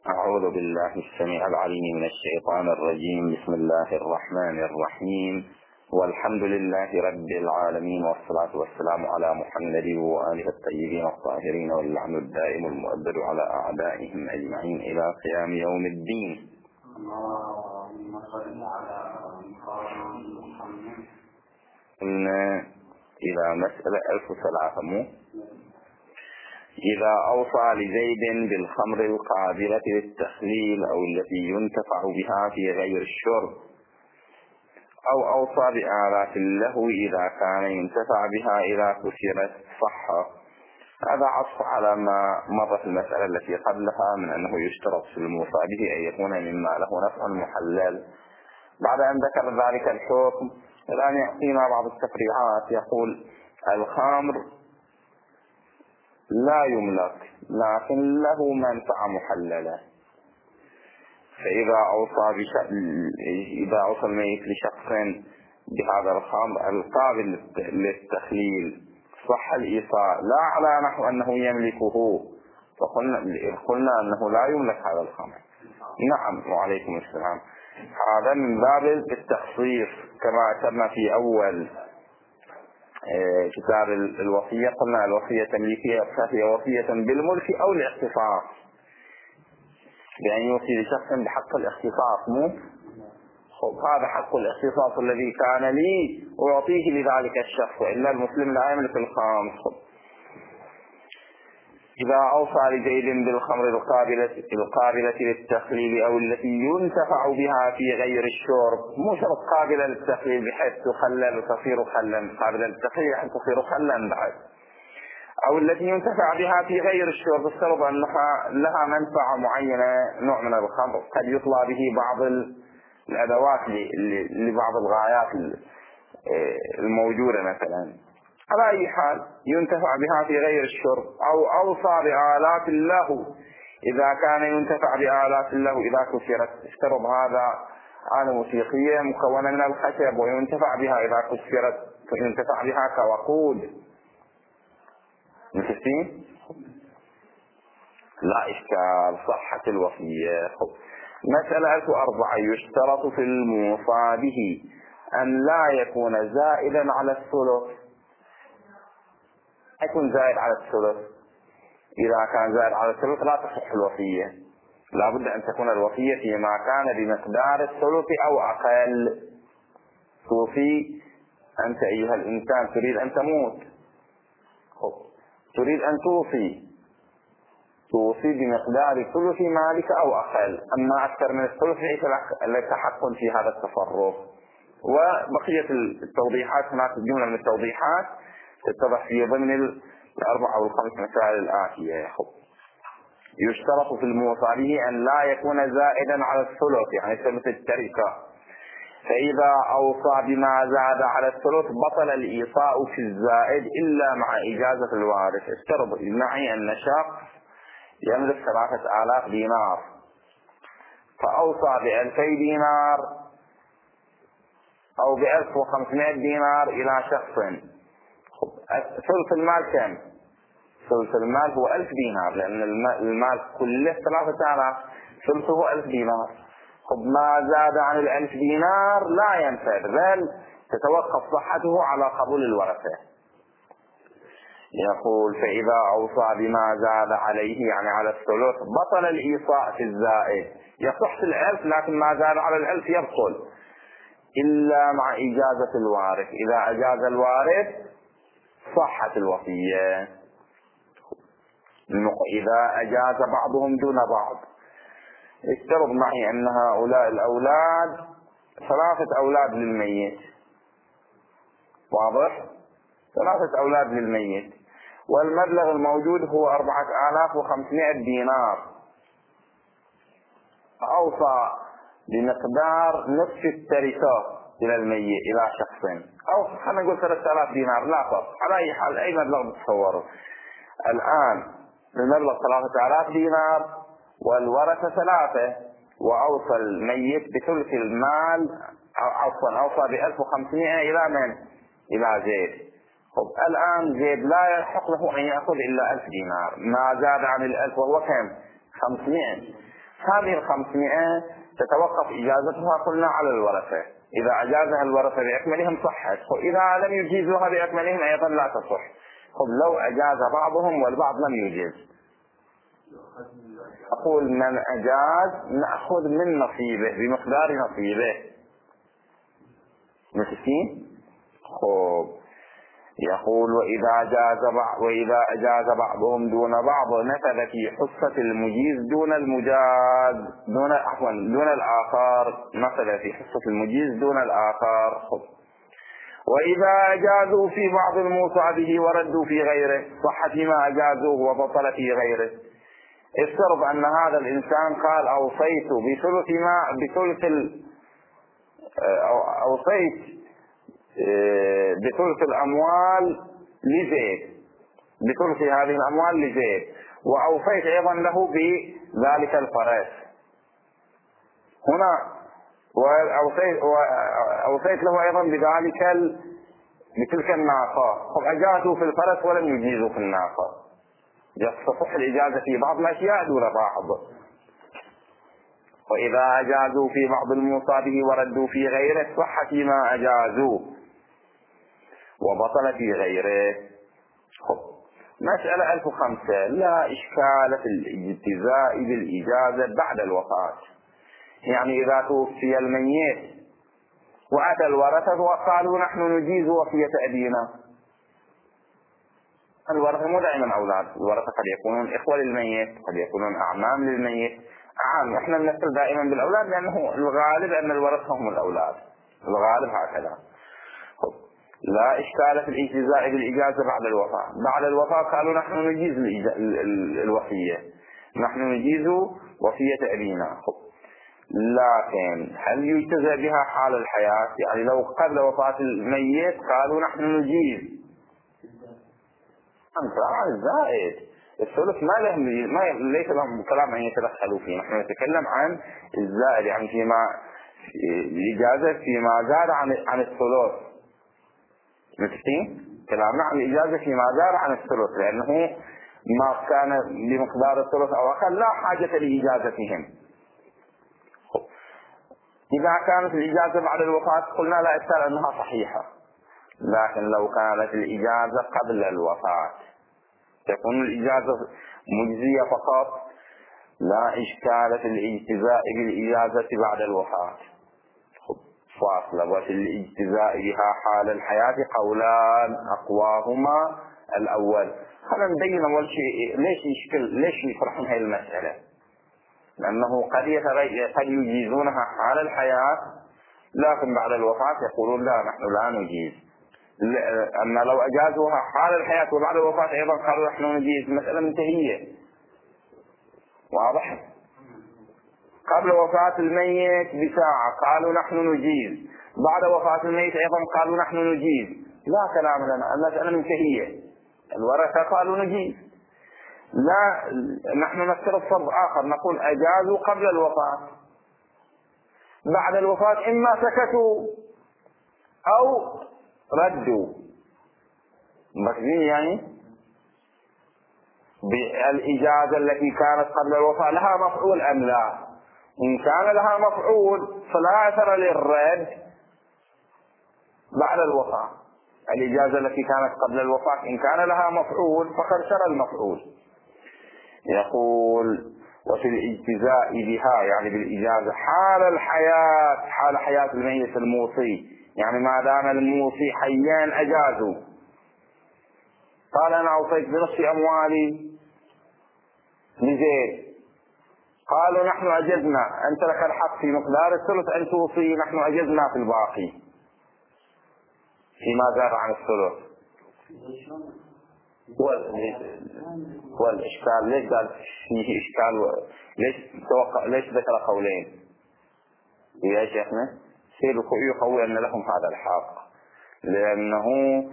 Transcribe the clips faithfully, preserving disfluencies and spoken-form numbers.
أعوذ بالله السميع العليم من الشيطان الرجيم. بسم الله الرحمن الرحيم، والحمد لله رب العالمين، والصلاة والسلام على محمد وآله الطيبين الطاهرين، واللعن الدائم المؤبد على أعدائهم أجمعين إلى قيام يوم الدين. اللهم صل على محمد. إن إلى مسألة ألف وثلاثمائة إذا أوصى لزيد بالخمر القابلة للتخليل أو التي ينتفع بها في غير الشرب، أو أوصى بآلات له إذا كان ينتفع بها إذا كسرت صح. هذا عطف على ما مر في المسألة التي قبلها من أنه يشترط في الموصى به أن يكون مما له نفع محلل. بعد أن ذكر ذلك الحكم الآن يعطينا بعض التفريعات. يقول الخمر لا يملك لكن له منفعة محللة، فإذا أوصى بش... إذا أوصى الميت لشخص بهذا الخمر القابل للتخليل صح الإيصاء، لا على نحو أنه يملكه، فقلنا قلنا أنه لا يملك هذا الخمر. نعم، وعليكم السلام. هذا من باب التخصيص كما أشرنا في أول كتاب الوصية. قلنا الوصية تمليكية فهي وصية بالملك أو الاختصاص، بأن يوصي لشخص بحق الاختصاص. مو خب هذا حق الاختصاص الذي كان لي ويعطيه لذلك الشخص، وإلا المسلم لا يملك الخامس. إذا أوصى لزيد بالخمر القابلة القابلة للتخليل أو التي ينتفع بها في غير الشرب، مو شرط قابلة للتخليل بحيث تخلل وتصير خلا، قابلة للتخليل بحيث تصير خلا بعد، أو التي ينتفع بها في غير الشرب، السبب أنها لها منفعة معينة، نوع من الخمر قد يطلع به بعض الأدوات لبعض الغايات الموجودة مثلا. على أي حال ينتفع بها في غير الشرب، أو أوصى بآلات له إذا كان ينتفع بآلات له إذا كسرت. اشترب هذا آلة موسيقية مكونة من الخشب وينتفع بها إذا كسرت، فينتفع بها كوقود. مفهوم؟ لا إشكال، صحة الوصية. مسألة أربعة يشترط في الموصى به أن لا يكون زائدا على الثلث. يكون زائد على الثلث، إذا كان زائد على الثلث لا تصح الوصية. لا بد أن تكون الوصية فيما كان بمقدار الثلث أو أقل. توصي أنت أيها الإنسان تريد أن تموت، تريد أن توصي توصي بمقدار ثلث مالك أو أقل، أما أكثر من الثلث لك حق في هذا التصرف. وبقية التوضيحات هناك جملة من التوضيحات تتضح في ضمن الأربع أو الخمس مسائل الآتية. يشترط في الموصى به أن لا يكون زائدا على الثلث، يعني ثلث التركة. فإذا أوصى بما زاد على الثلث بطل الإيصاء في الزائد إلا مع إجازة الوارث. اشترط معي أن شخص يملك ثلاثة آلاف دينار، فأوصى بألفي دينار أو بألف وخمسمائة دينار إلى شخص. ثلث المال كم؟ ثلث المال هو ألف دينار، لأن المال كله ثلاثة آلاف، ثلثه ألف دينار. خب ما زاد عن الألف دينار لا ينفذ، بل تتوقف صحته على قبول الورثة. يقول فإذا أوصى بما زاد عليه يعني على الثلث بطل الإيصاء في الزائد. يصح في الألف لكن ما زاد على الألف يبطل إلا مع إجازة الوارث. إذا أجاز الوارث صحت الوصية. إذا أجاز بعضهم دون بعض. افترض معي أن هؤلاء الأولاد ثلاثة أولاد للميت، واضح؟ ثلاثة أولاد للميت، والمبلغ الموجود هو أربعة آلاف وخمسمائة دينار. أوصى بمقدار نصف التركة إلى الميت إلى شخص، أو خلينا نقول ثلاثة آلاف دينار، لا فرق على أي حال أي مبلغ تصوره. الآن المبلغ ثلاثة آلاف دينار والورثة ثلاثة، وأوصى الميت بثلث المال، عفوا أوصى بألف وخمسمائة إلى من؟ إلى زيد. طب الآن زيد لا يحق له أن يأخذ إلا ألف دينار، ما زاد عن الألف وهو كم؟ خمسمائة. هذه الخمسمائة تتوقف إجازتها قلنا على الورثة، إذا أجازها الورثة بأكملهم صحت، إذا لم يجيزوها بأكملهم أيضا لا تصح. طب لو أجاز بعضهم والبعض لم يجيز، أقول من أجاز نأخذ من نصيبه بمقدار نصيبه. متفقين؟ خب يقول وإذا أجاز بعض وإذا أجاز بعضهم دون بعض نفذ في حصة المجيز دون المجاز دون عفوا دون الآخر، نفذ في حصة المجيز دون الآخر. خب وإذا أجازوا في بعض الموصى به وردوا في غيره صح فيما أجازوه وبطل في غيره. افترض أن هذا الإنسان قال أوصيت بثلث ما بثلث ال... أوصيت بثلث الأموال لزيد، بثلث هذه الأموال لزيد، وأوصيت أيضا له بذلك الفرس. هنا وأوصيت, وأوصيت له أيضا بذلك ال... بتلك الناقة. فأجازوا في الفرس ولم يجيزوا في الناقة، يصح الإجازة في بعض الأشياء دون بعض. وإذا أجازوا في بعض الموصى به وردوا في غيره صح فيما أجازوا وبطل في غيره. خب مسألة ألف وخمسة لا إشكال في الاجتزاء بالإجازة بعد الوفاة. يعني إذا توفي الميت وأتى الورثة وقالوا نحن نجيز وصية أبينا، الورثة مو دائما أولاد، الورثة قد يكونون إخوة للميت، قد يكونون أعمام للميت، عام احنا بنمثل دائما بالأولاد لأنه الغالب أن الورثة هم الأولاد، الغالب هكذا. لا إشكال في الاجتزاء بالإجازة بعد الوفاة. بعد الوفاة قالوا نحن نجيز الوصية، نحن نجيز وصية أبينا. لكن هل يجتزى بها حال الحياة؟ يعني لو قبل وفاة الميت قالوا نحن نجيز عن الزائد الثلث ما له ما ليس لهم كلام أن يتدخلوا فيه، نحن نتكلم عن الزائد يعني فيما الإجازة فيما زاد عن عن الثلث. متفقين؟ كلامنا عن الإجازة فيما زاد عن الثلث، لأنه ما كان بمقدار الثلث أو أقل لا حاجة لإجازتهم. إذا كانت الإجازة بعد الوفاة قلنا لا إشكال أنها صحيحة، لكن لو كانت الإجازة قبل الوفاة تكون الإجازة مجزية فقط، لا إشكال في الاجتزاء بالإجازة بعد الوفاة. فاصلة وفي الاجتزاء بها حال الحياة قولان أقواهما الأول. خلينا نبين أول شيء ليش يشكل ليش يفرحون هاي المسألة، لأنه قد يتغير قد يجيزونها حال الحياة لكن بعد الوفاة يقولون لا نحن لا نجيز. أما لو أجازوها حال الحياة وبعد الوفاة أيضا قالوا نحن نجيز، مسألة منتهية. واضح؟ قبل وفاة الميت بساعة قالوا نحن نجيز، بعد وفاة الميت أيضا قالوا نحن نجيز، لا كلام لنا، المسألة منتهية. الورثة قالوا نجيز. لا نحن نفترض فرض آخر نقول أجازوا قبل الوفاة، بعد الوفاة إما سكتوا أو ردوا. مكذين يعني بالإجازة التي كانت قبل الوفاة لها مفعول أم لا؟ إن كان لها مفعول فلا أثر للرد بعد الوفاة. الإجازة التي كانت قبل الوفاة إن كان لها مفعول فقد سرى المفعول. يقول وفي الاجتزاء بها يعني بالإجازة حال الحياة، حال حياة الميت الموصي، يعني ما دام الموصي حيان أجازوا. قال أنا أوصيت بنصف أموالي لزيد، قالوا نحن أجزنا، أنت لك الحق في مقدار الثلث أن توصي، نحن أجزنا في الباقي فيما زاد عن الثلث. والإشكال ليش قال فيه إشكال و... ليش توقع ليش ذكر قولين يا شيخنا؟ سير يقوي أن لهم هذا الحق، لأنه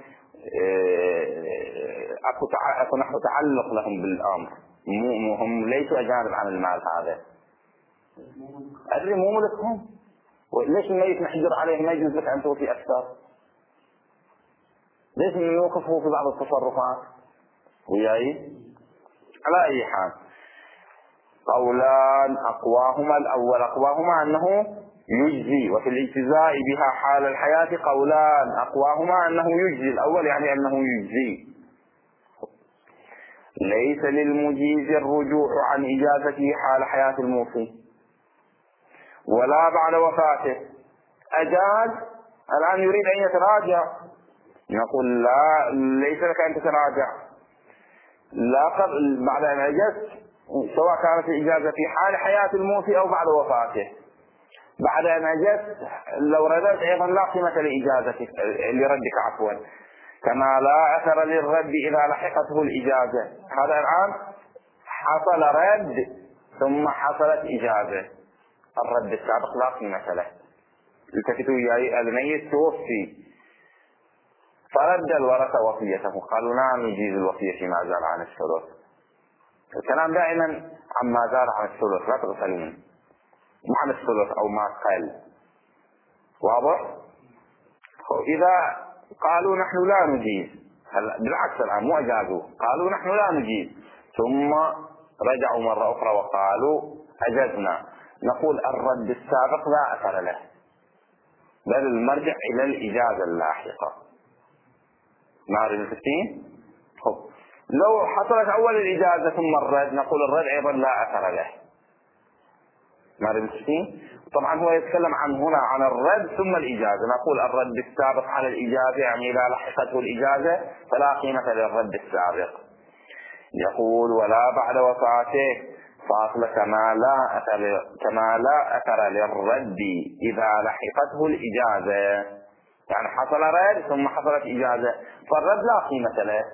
أكو أكو نحو تعلق لهم بالأمر، مو هم ليسوا أجانب عن المال هذا، أدري مو ملكهم. ليش الميت نحجر عليه ما يجوز لك أن توفي أكثر؟ ليش نوقفه في بعض التصرفات وياي؟ على أي حال قولان أقواهما الأول أقواهما أنه يجزي، وفي الاجتزاء بها حال الحياة قولان أقواهما أنه يجزي. الأول يعني أنه يجزي. ليس للمجيز الرجوع عن إجازته حال حياة الموصي ولا بعد وفاته. أجاز الآن يريد أن يتراجع، نقول لا، ليس لك أن تتراجع لا قبل بعد أن أجزت، سواء كانت الإجازة في حال حياة الموصي أو بعد وفاته. بعد أن أجزت لو رددت أيضا لا قيمة لإجازتك لردك عفوا، كما لا أثر للرد إذا لحقته الإجازة. هذا الآن حصل رد ثم حصلت إجازة، الرد السابق لا قيمة له. التفتوا وياي، الميت توفي فرد الورثة وصيته، قالوا لا نجيز الوصية فيما زال عن الثلث. الكلام دائما عما زال عن الثلث، لا تغفلون، مو عن الثلث أو ما قل. واضح؟ إذا قالوا نحن لا نجيز، بالعكس الآن مو أجازوا، قالوا نحن لا نجيز ثم رجعوا مرة أخرى وقالوا أجزنا، نقول الرد السابق لا أثر له، بل المرجع إلى الإجازة اللاحقة. معرفة الفستين؟ لو حصلت أول الإجازة ثم الرد نقول الرد أيضا لا أثر له. معرفة الفستين؟ طبعا هو يتكلم عن هنا عن الرد ثم الإجازة، نقول الرد السابق على الإجازة يعني إذا لحقته الإجازة فلا قيمة للرد السابق. يقول ولا بعد وفاته فاصل كما لا أثر كما لا أثر للرد إذا لحقته الإجازة، يعني حصل رد ثم حصلت إجازة فالرد لا قيمة له.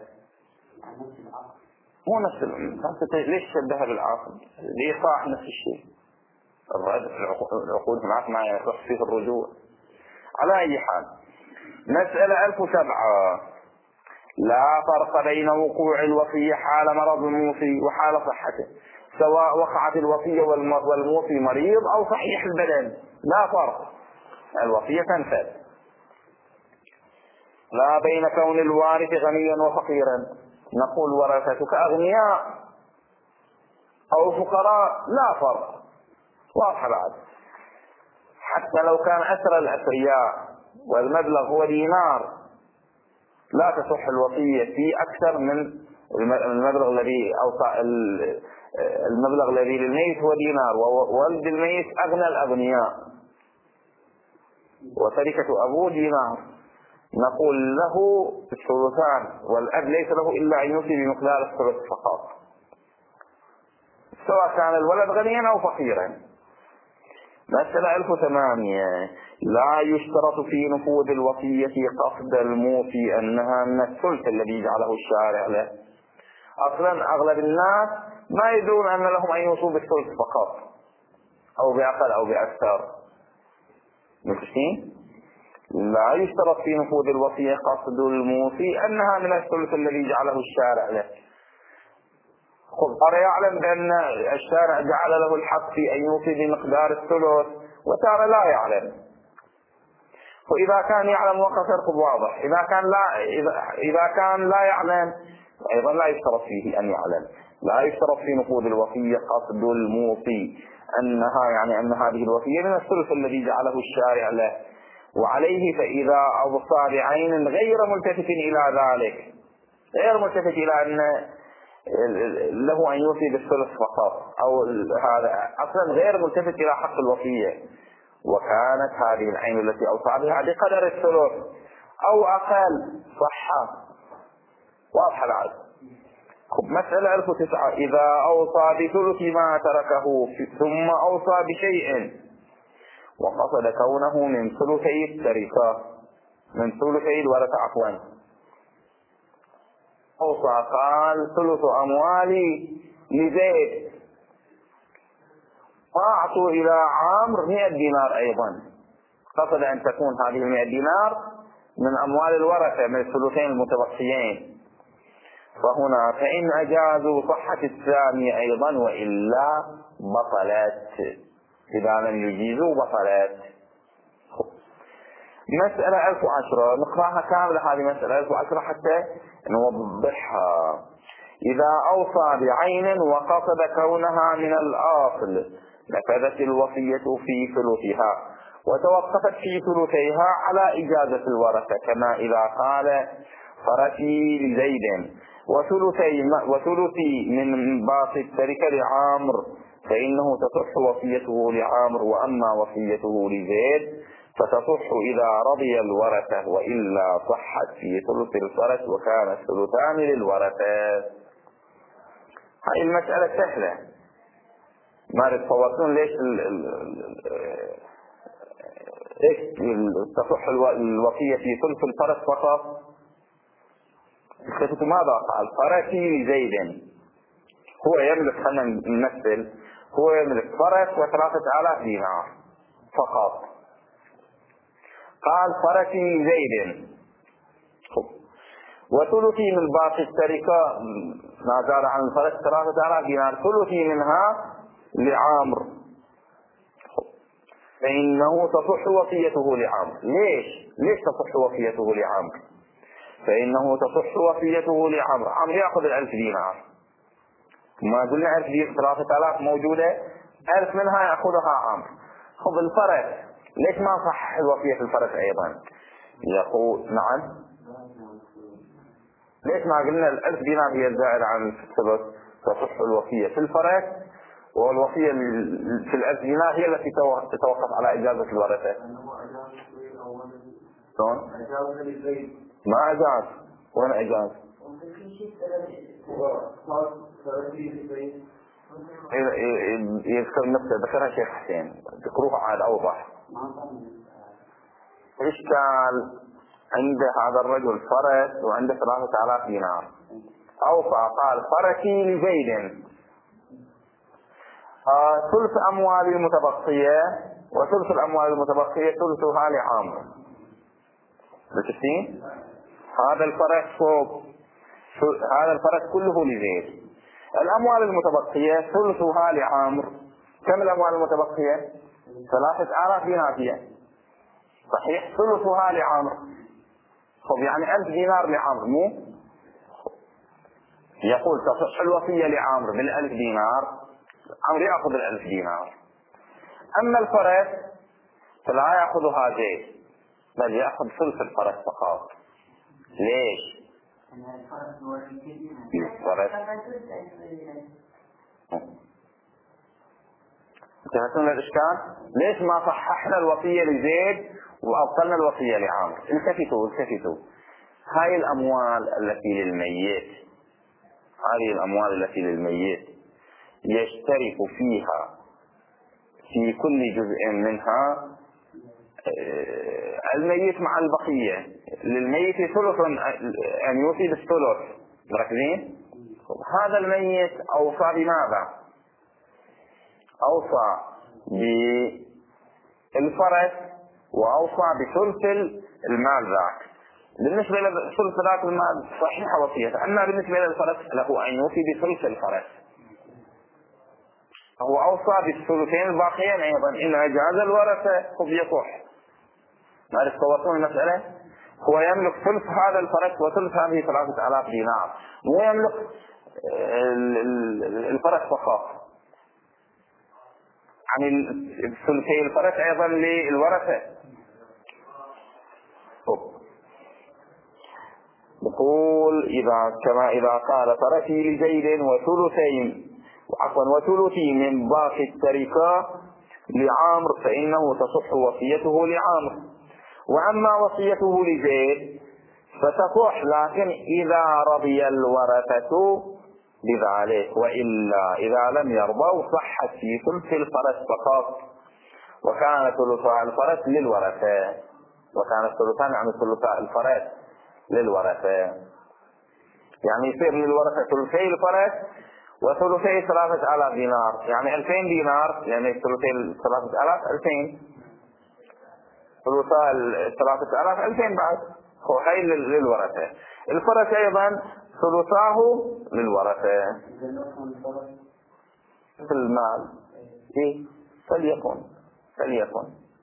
مو نفس ليش شبهها بالعاصم؟ لإيقاع نفس الشيء. الرد في العقود هناك ما يصح فيه الرجوع. على أي حال، مسألة ألف وسبعة. لا فرق بين وقوع الوصية حال مرض الموصي وحال صحته، سواء وقعت الوصية والموصي مريض أو صحيح البدن، لا فرق، الوصية تنفذ. لا بين كون الوارث غنيا وفقيرا، نقول ورثتك أغنياء أو فقراء لا فرق، واضح بعد. حتى لو كان أسر الأثرياء والمبلغ هو دينار لا تصح الوصية في أكثر من المبلغ الذي أوصى المبلغ الذي للميت هو دينار، وولد الميت أغنى الأغنياء وتركة أبوه دينار، نقول له الثلثان والأب ليس له إلا أن يوصي بمقدار الثلث فقط، سواء كان الولد غنيا أو فقيرا. مسألة ألف وثمانية. لا يشترط في نفوذ الوصية قصد الموصي أنها من الثلث الذي جعله الشارع له. أصلا أغلب الناس ما يدرون أن لهم أن يوصوا بالثلث فقط أو بأقل أو بأكثر. مفهوم؟ لا يشترط في نفوذ الوصية قصد الموصي أنها من الثلث الذي جعله الشارع له. ترى يعلم بأن الشارع جعل له الحق في أن يوصي بمقدار الثلث وترى لا يعلم. وإذا كان يعلم وقت فرق واضح، إذا كان لا إذا, إذا كان لا يعلم أيضا لا يشترط فيه أن يعلم. لا يشترط في نفوذ الوصية قصد الموصي أنها يعني أن هذه الوصية من الثلث الذي جعله الشارع له، وعليه فإذا أوصى بعين غير ملتفت إلى ذلك، غير ملتفت إلى أن له أن يوصي بالثلث فقط أو هذا أصلا غير ملتفت إلى حق الوصية، وكانت هذه العين التي أوصى بها بقدر الثلث أو أقل صحة. واضح العدد. مسألة ألف وتسعة. إذا أوصى بثلث ما تركه ثم أوصى بشيء وقصد كونه من ثلثي التركة من ثلثي الورثة عفوا، أوصى قال ثلث أموالي لزيد فأعطوا إلى عمرو مئة دينار أيضا، قصد أن تكون هذه المئة دينار من أموال الورثة من الثلثين المتبقيين، فهنا فإن أجازوا صحة الثانية أيضا وإلا بطلت، إذا لم يجيزوا بطلت. مسألة ألف وعشرة نقرأها كاملة، هذه مسألة ألف وعشرة حتى نوضحها. إذا أوصى بعين وقصد كونها من الأصل نفذت الوصية في ثلثها وتوقفت في ثلثيها على إجازة الورثة، كما إذا قال فرثي لزيد وثلثي وثلثي من باقي التركة لعامر فإنه تصح وصيته لعامر، وأما وصيته لزيد فتصح إذا رضي الورثة، وإلا صحت في ثلث الفرث وكان الثلثان للورثة. هاي المسألة سهلة، ما تتصورون ليش ال ال ليش تصح الوصية في ثلث الفرث فقط؟ الخطة ماذا قال؟ فرثي لزيد، هو يملك، خلينا نمثل، هو يملك فرث وثلاثة آلاف دينار فقط. قال فرثي لزيد وثلثي من باقي التركة ما زال عن الفرث ثلاثة آلاف دينار، ثلثي منها لعامر فإنه تصح وصيته لعامر. ليش؟ ليش تصح وصيته لعامر؟ فإنه تصح وصيته لعامر. عامر يأخذ الألف دينار، ما قلنا ألف دينار ثلاثة آلاف موجودة، ألف منها يأخذها عامر. خذ الفرث، ليش ما صح الوصية في الفرث أيضا؟ يقول نعم، ليش ما قلنا الألف دينار هي الزائدة عن الثلث؟ تصح الوصية في الفرث، والوصية في الألف دينار هي التي تتوقف على إجازة الورثة. شلون؟ ما أجاز، وين أجاز؟ يذكر نفسه، ذكرها شيخ حسين، ذكروها عاد أوضح. إشكال عند هذا الرجل فرث وعنده ثلاثة آلاف دينار، أوصى قال فرثي لزيد ثلث أموال المتبقية، وثلث الأموال المتبقية ثلثها لعامر. بتشتين هذا الفرث فوق، هذا الفرث كله لزيد. الأموال المتبقية ثلثها لعامر. كم الأموال المتبقية؟ ثلاثة آلاف دينار فيها، صحيح، ثلثها لعامر. طب يعني ألف دينار لعامر، مو يقول تصح الوصية لعامر بالألف دينار، عمر يأخذ الألف دينار. أما الفرث فلا يأخذها زيد، بل يأخذ ثلث الفرث فقط. ليش؟ الفرث انتهتون الإشكال؟ ليش ما صححنا الوصية لزيد وأبطلنا الوصية لعامر؟ التفتوا التفتوا هاي الأموال التي للميت، هذه الأموال التي للميت يشترك فيها في كل جزء منها الميت مع البقية. للميت ثلث أن يوصي بالثلث، مركزين؟ هذا الميت أوصى بماذا؟ أوصى بالفرث وأوصى بثلث المال ذاك. بالنسبة لثلث ذاك المال صحيحة وصيته، أما بالنسبة للفرث له أن يوصي بثلث الفرث. هو أوصى بالثلثين الباقيين أيضا، إن أجاز الورثة فبيصح. ما تصورون المسألة؟ هو يملك ثلث هذا الفرث وثلث هذه ثلاثة آلاف دينار، مو يملك الفرث فقط. يعني الثلثي الفرث أيضا للورثة. يقول إذا كما إذا قال فرثي لزيد وثلثين عفوا وثلثي من باقي التركة لعامر فإنه تصح وصيته لعامر. وأما وصيته لزيد فتصح، لكن إذا رضي الورثة بذلك، وإلا إذا لم يرضوا صحت في ثلث الفرث فقط، وكان ثلث الفرث للورثة، وكان الثلثان عن ثلث الفرث للورثة، يعني يصير للورثة ثلثي الفرث وثلثي ثلاثة آلاف دينار، يعني ألفين دينار، يعني ثلثي ثلاثة آلاف ألفين، ثلثاء ثلاثة آلاف ألفين بعد، هو هاي للورثة. الفرث أيضا ثلثاه للورثة في المال. إيه فليكن فليكن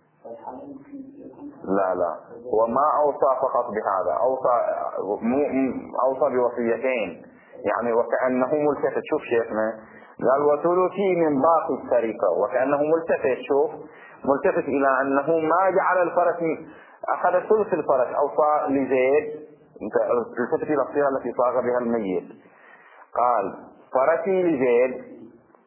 لا لا هو ما أوصى فقط بهذا، أوصى مو أوصى بوصيتين، يعني وكأنه ملتفت. شوف شيخنا قال وثلثي من باقي التركة، وكأنه ملتفت. شوف ملتفت إلى أنه ما جعل الفرس، أخذ ثلث الفرس أوصى لزيد. التفت إلى الصيغة التي صاغ بها الميت. قال فرسي لزيد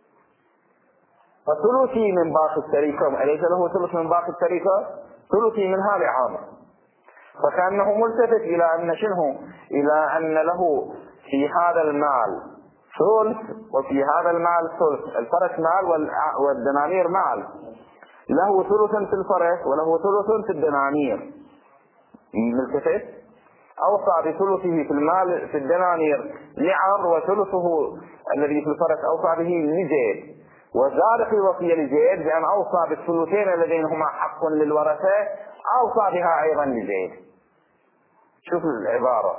فثلثي من باقي التركة، أليس له ثلث من باقي التركة؟ ثلثي منها لعامر. فكأنه ملتفت إلى أن شنو؟ إلى أن له في هذا المال ثلث وفي هذا المال ثلث. الفرس مال والدنانير مال، له ثلث في الفرس وله ثلث في الدنانير. ملتفت أوصى بثلثه في المال في الدنانير لعمرو، وثلثه الذي في الفرس أوصى به لزيد، وزاد في وصية لزيد بأن أوصى بالثلثين الذين هما حق للورثة، أوصى بها أيضا لزيد. شوف العبارة،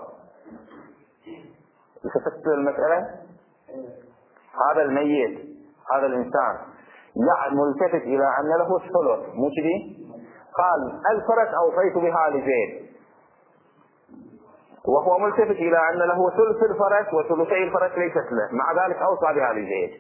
التفت المسألة. هذا الميت هذا الإنسان يعني ملتفت إلى أن له الثلث، مو كذي؟ قال الفرس أوصيت بها لزيد، وهو ملتفت إلى أن له ثلث الفرس وثلثي الفرس ليست له، مع ذلك أوصى بها لزيد.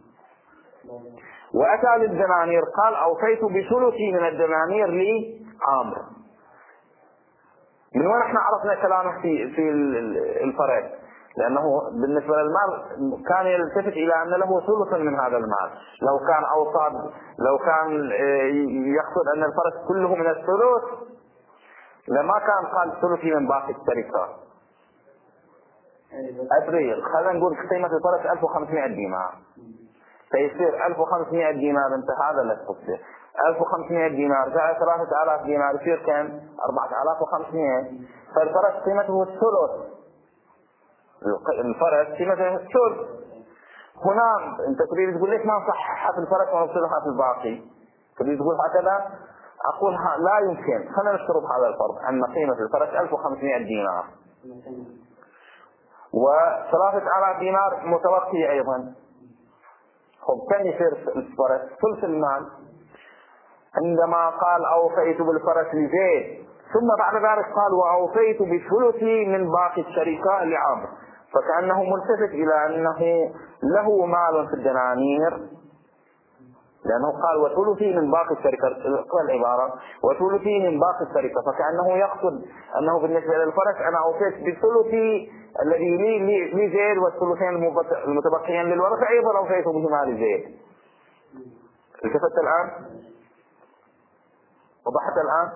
وأتى للدنانير قال أوصيت بثلثي من الدنانير لعامر. من وين احنا عرفنا كلامه في في الفرس؟ لأنه بالنسبة للمال كان يلتفت إلى أن له ثلث من هذا المال. لو كان أوصى، لو كان يقصد أن الفرس كله من الثلث لما كان قال ثلثي من باقي التركة. أدري خلينا نقول قيمة الفرس ألف وخمسمائة دينار، فيصير ألف وخمسمائة دينار. انت هذا اللي تقصده ألف وخمسمائة دينار زائد ثلاثة آلاف دينار يصير كم؟ أربعة آلاف وخمسمائة. فالفرس قيمته الثلث، الفرس قيمته الثلث. هنا انت تريد تقول ليش ما نصححها في الفرس ونفصلها في الباقي؟ تريد تقول هكذا؟ اقول لا يمكن. خلينا نشترط هذا الفرض ان قيمة الفرس ألف وخمسمائة دينار، وثلاثة آلاف دينار متوقية ايضا. خب كم يصير الفرس؟ ثلث المال. عندما قال أوفيت بالفرس لزيد، ثم بعد ذلك قال وأوفيت بثلثي من باقي الشركة لعمرو، فكأنه ملتفت إلى أنه له مال في الدنانير، لأنه قال وثلثي من باقي الشركة. العبارة وثلثي من باقي الشركة، فكأنه يقصد أنه بالنسبة للفرس أنا أوفيت بثلثي الذي لي لزيد، والثلثين المتبقيين للورثة أيضا أوفيت بهما لزيد. التفت الآن؟ وضحت الآن؟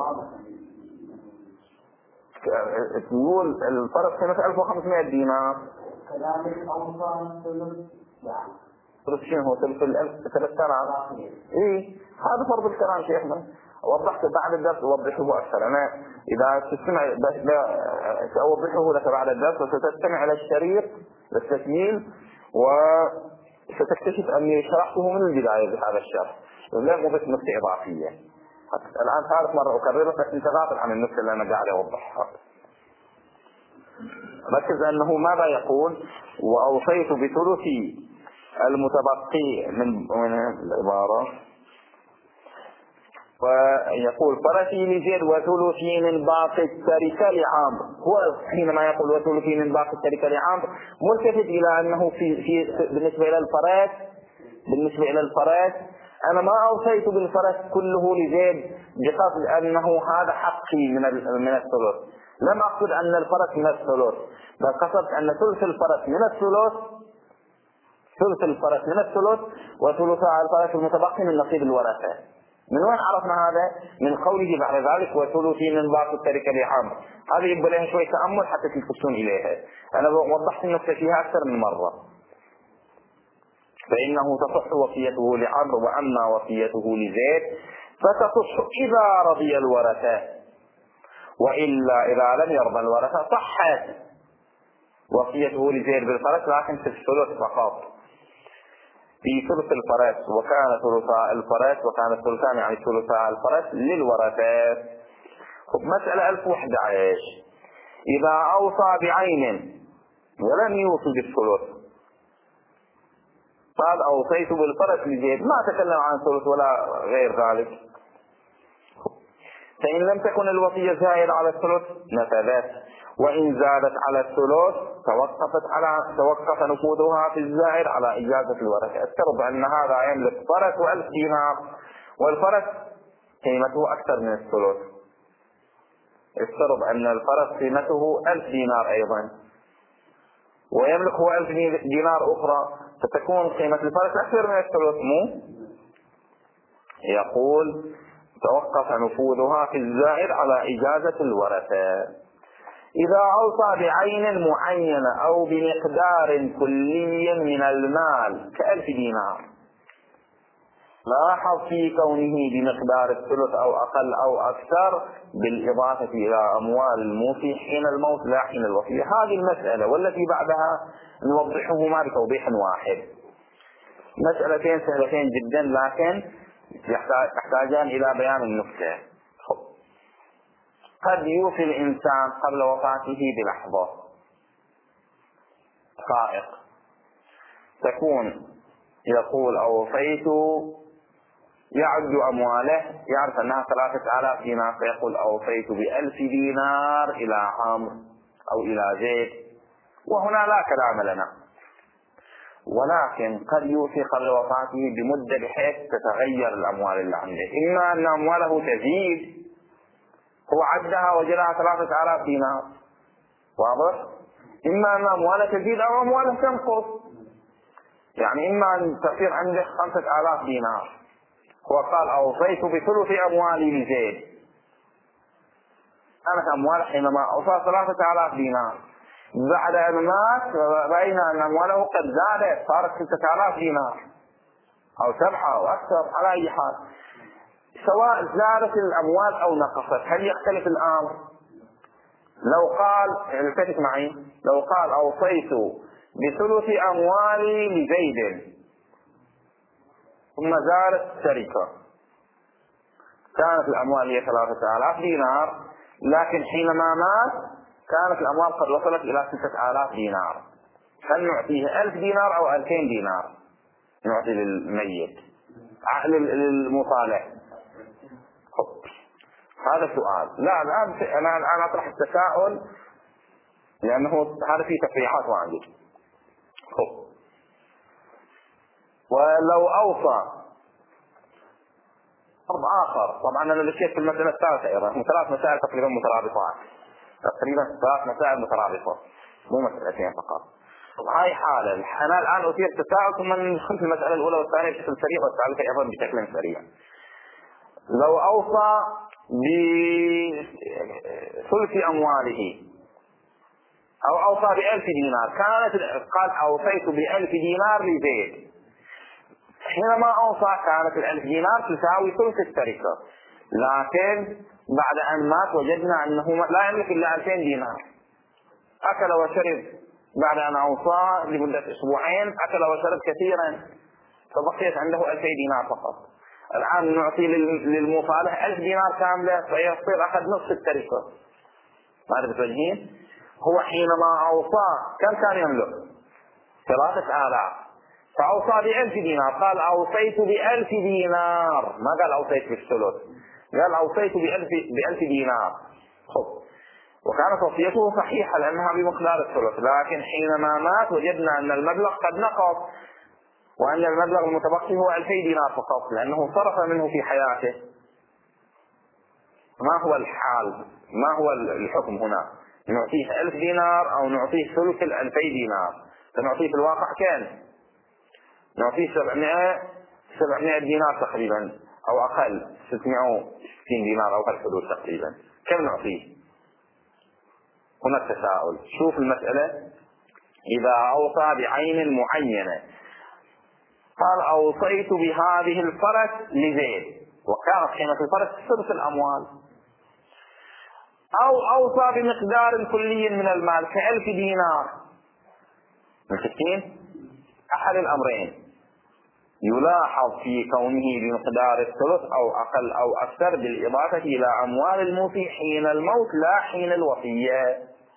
تقول الفرق قيمة ألف وخمسمائة دينار. كذلك أوصى ثلث ثلث شنو هو؟ ثلث الألف ثلاثة آلاف. إيه هذا فرض الكلام شيخنا. وضحت بعد الدرس ووضحه أكثر. أنا إذا تستمع سأوضحه لك بعد الدرس، وستستمع إلى الشريط للتسجيل وستكتشف أني شرحته من البداية بهذا الشرح، لا مو بس نقطة إضافية. الآن ثالث مرة أكررها بس أنت غافل عن النقطة اللي أنا قاعد أوضحها. ركز أنه ماذا يقول؟ وأوصيت بثلثي المتبقي من من العبارة، ويقول فرسي لزيد وثلثي من باقي التركة لعمرو. هو حينما يقول وثلثي من باقي التركة لعمرو ملتفت إلى أنه في في بالنسبة إلى الفرس بالنسبة إلى الفرس أنا ما أوصيت بالفرس كله لزيد بقصد أنه هذا حقي من من الثلث. لم أقصد أن الفرس من الثلث، بل قصدت أن ثلث الفرس من الثلث ثلث الفرس من الثلث وثلث الفرس المتبقي من نصيب الورثة. من وين عرفنا هذا؟ من قوله بعد ذلك وثلثي من باقي التركة لعمرو. هذه يبقى لها شوية تأمل حتى تلفتون إليها. أنا وضحت النقطة فيها أكثر من مرة. فإنه تصح وصيته لعمرو، وأما وصيته لزيد فتصح إذا رضي الورثة، وإلا إذا لم يرضى الورثة صحت وصيته لزيد بالفرس لكن في الثلث فقط، في ثلث الفرس. وكان ثلثاء الفرس وكان الثلثان يعني ثلثاء الفرس للورثة. مسألة ألف وأحد عشر. إذا أوصى بعين ولم يوصي بالثلث قال أوصيت بالفرس لزيد، ما تكلم عن ثلث ولا غير ذلك. فإن لم تكن الوصية زائدة على الثلث نفذت، وإن زادت على الثلث توقفت على توقف نفوذها في الزائد على إجازة الورثة. افترض أن هذا يملك فرس وألف دينار، والفرس قيمته أكثر من الثلث. افترض أن الفرس قيمته ألف دينار أيضا، ويملك هو ألف دينار أخرى، فتكون قيمة الفرس أكثر من الثلث. مو يقول توقف نفوذها في الزائد على إجازة الورثة. إذا أوصى بعين معينة أو بمقدار كلي من المال كألف دينار، لاحظ في كونه بمقدار الثلث أو أقل أو أكثر بالإضافة إلى أموال الموصي حين الموت لا حين الوصية. هذه المسألة والتي بعدها نوضحهما بتوضيح واحد. مسألتين سهلتين جدا لكن يحتاجان إلى بيان النكتة. قد يوصي الإنسان قبل وفاته بلحظة فائق، تكون يقول أوصيت، يعد أمواله، يعرف أنها ثلاثة آلاف دينار، فيقول أوصيت بألف دينار إلى عمرو أو إلى زيد، وهنا لا كلام لنا. ولكن قد يوصي قبل وفاته بمدة بحيث تتغير الأموال اللي عنده، إما أن أمواله تزيد، هو عدها وجدها ثلاثة آلاف دينار، واضح؟ إما أن أمواله تزيد أو أمواله تنقص، يعني إما أن تصير عنده خمسة آلاف دينار، هو قال أوصيت بثلث أموالي لزيد، كانت أمواله حينما أوصى ثلاثة آلاف دينار، بعد أن مات رأينا أن أمواله قد زادت صارت ستة آلاف دينار أو سبعة أو أكثر. على أي حال سواء زادت الأموال أو نقصت، هل يختلف الأمر؟ لو قال التفت معي، لو قال أوصيت بثلث أموالي لزيد ثم زادت الشركة، كانت الأموال هي ثلاثة آلاف دينار، لكن حينما مات كانت الأموال قد وصلت إلى ستة آلاف دينار، هل نعطيه ألف دينار أو ألفين دينار؟ نعطي للميت للمصالح. هذا سؤال. لا الآن أنا الآن أطرح التساؤل لأنه هذا فيه تفريعات وعندي. ولو أوصى أرض آخر، طبعا أنا لشيت في المسألة الثالثة أيضا، ثلاث مسائل تقريبا مترابطات، تقريبا ثلاث مسائل مترابطة مو مسألتين فقط. هاي حالة أنا الآن أثير تساؤل ثم ندخل في المسألة الأولى والثانية بشكل سريع والثالثة أيضا بشكل سريع. لو أوصى بثلث أمواله أو أوصى بألف دينار، كانت قال أوصيت بألف دينار لزيد، حينما أوصى كانت الألف دينار تساوي ثلث الشركة، لكن بعد أن مات وجدنا أنه لا يملك إلا ألفين دينار، أكل وشرب بعد أن أوصى لمدة أسبوعين، أكل وشرب كثيرا فبقيت عنده ألفين دينار فقط. الآن نعطي للمصالح ألف دينار كاملة فيصير أخذ نصف الشركة. ما تفهمين؟ هو حينما أوصى كم كان يملك؟ ثلاثة آلاف، فأوصى بألف دينار، قال أوصيت بألف دينار، ما قال أوصيت بالثلث، قال أوصيت بألف بألف دينار. خب. وكانت وصيته صحيحة لأنها بمقدار الثلث، لكن حينما مات وجدنا أن المبلغ قد نقص وأن المبلغ المتبقي هو ألفي دينار فقط، لأنه صرف منه في حياته. ما هو الحال؟ ما هو الحكم هنا؟ نعطيه ألف دينار أو نعطيه ثلث الألفي دينار؟ فنعطيه في الواقع كم؟ نعطيه سبعمائة سبعمائة دينار تقريبا أو أقل، ستمائة وستين دينار أو هالحدود تقريبا. كم نعطيه؟ هنا التساؤل. شوف المسألة، إذا أوصى بعين معينة قال أوصيت بهذه الفرس لزيد، وكانت قيمة الفرس ثلث الأموال، أو أوصى بمقدار كلي من المال كألف دينار، مشكين أحد الأمرين، يلاحظ في كونه بمقدار الثلث أو أقل أو أكثر بالإضافة إلى أموال الموصي حين الموت لا حين الوصية.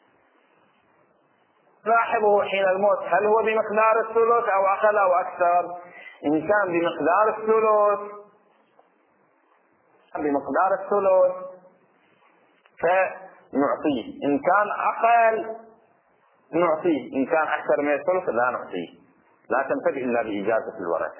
لاحظه حين الموت هل هو بمقدار الثلث أو أقل أو أكثر. إن كان بمقدار الثلث بمقدار الثلث فنعطيه، إن كان أقل نعطيه، إن كان أكثر من الثلث لا نعطيه، لا تنتج إلا بإجازة الورثة.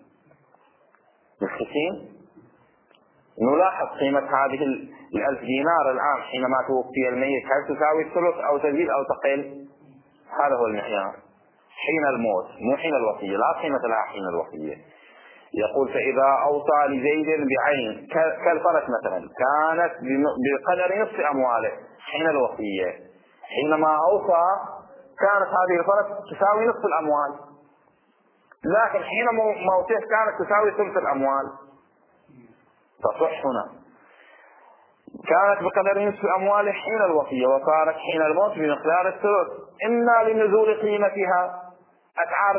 مختصين؟ نلاحظ قيمة هذه الألف دينار الآن حينما توفي الميت، هل تساوي الثلث أو تزيد أو تقل؟ هذا هو المعيار حين الموت، مو حين الوصية، لا قيمة لها حين الوصية. يقول فإذا أوصى لزيد بعين كالفرس مثلا كانت بقدر نصف أمواله حين الوصية، حينما أوصى كانت هذه الفرس تساوي نصف الأموال، لكن حين موته كانت تساوي ثلث الأموال، تصح هنا. كانت بقدر نصف أمواله حين الوصية وصارت حين الموت بمقدار الثلث، إما لنزول قيمتها، أسعار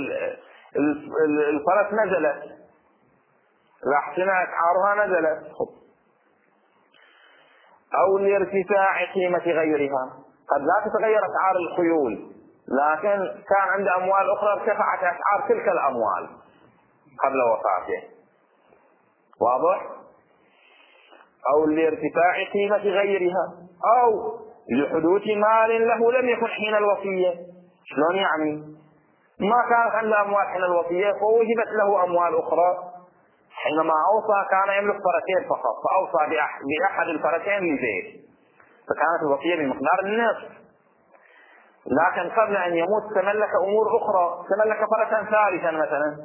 الفرس نزلت، الأحصنة أسعارها نزلت، أو لارتفاع قيمة غيرها، قد لا تتغير أسعار الخيول لكن كان عند أموال أخرى ارتفعت أسعار تلك الأموال قبل وفاته، واضح؟ أو لارتفاع قيمة غيرها، أو لحدوث مال له لم يكن حين الوصية. شلون يعني؟ ما كانت عنده أموال حين الوصية فوجبت له أموال أخرى، حينما أوصى كان يملك فرسين فقط، فأوصى بأحد الفرسين لزيد، فكانت الوصية بمقدار النصف، لكن قبل أن يموت تملك أمور أخرى، تملك فرسا ثالثا مثلا،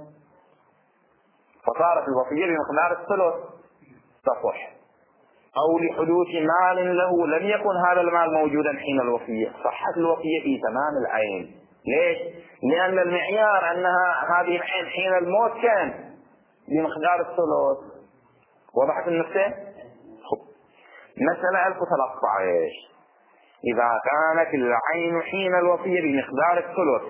فصارت الوصية بمقدار الثلث، تصح. أو لحدوث مال له لم يكن هذا المال موجودا حين الوصية، صحت الوصية في تمام العين. ليش؟ لأن المعيار أنها هذه العين حين الموت كان بمقدار الثلث. وضحت النقطة؟ مسألة ألف وثلاثة عشر، إذا كانت العين حين الوصية بمقدار الثلث،